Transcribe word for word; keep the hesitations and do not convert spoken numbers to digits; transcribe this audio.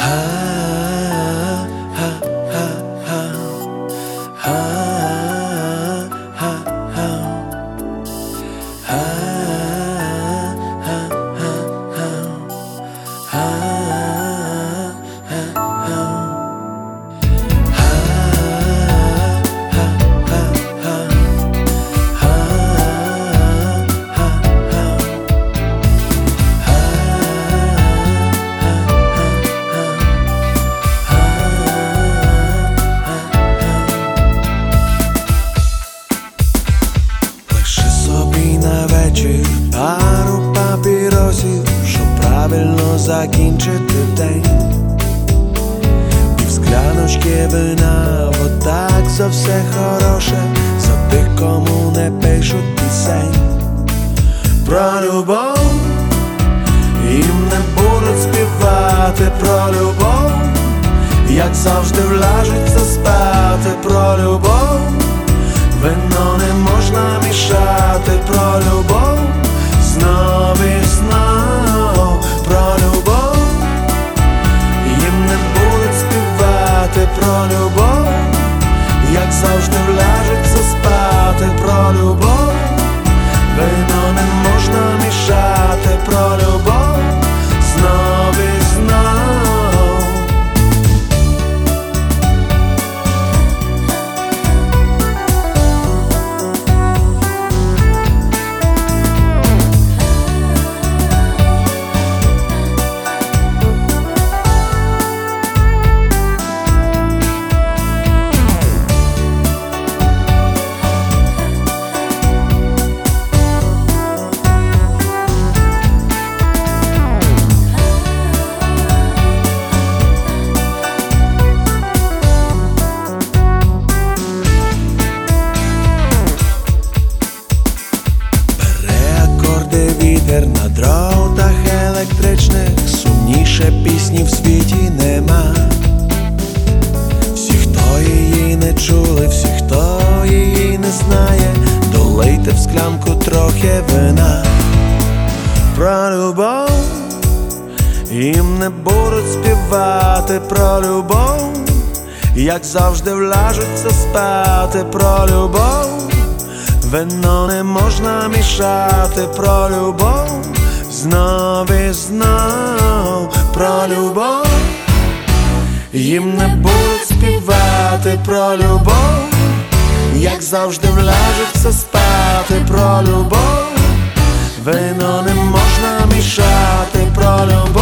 Пару папіросів, щоб правильно закінчити день. Пів скляночки вина, отак за все хороше, за тих, кому не пишуть пісень. Про любов їм не будуть співати, про любов, як завжди вляжеться спати. Про любов вино не можна мішати, про любов знов і знов. Про любов їм не будуть співати, про любов, як завжди вляжеться спати. Про любов вино не можна мішати, про любов знов і знов. Вітер на дротах електричних, сумніше пісні в світі нема. Всі, хто її не чули, всі, хто її не знає, долийте в склянку трохи вина. Про любов їм не будуть співати, про любов, як завжди вляжуться спати. Про любов вино не можна мішати, про любов знов і знов. Про любов їм не будуть співати, про любов, як завжди вляжеться спати. Про любов вино не можна мішати, про любов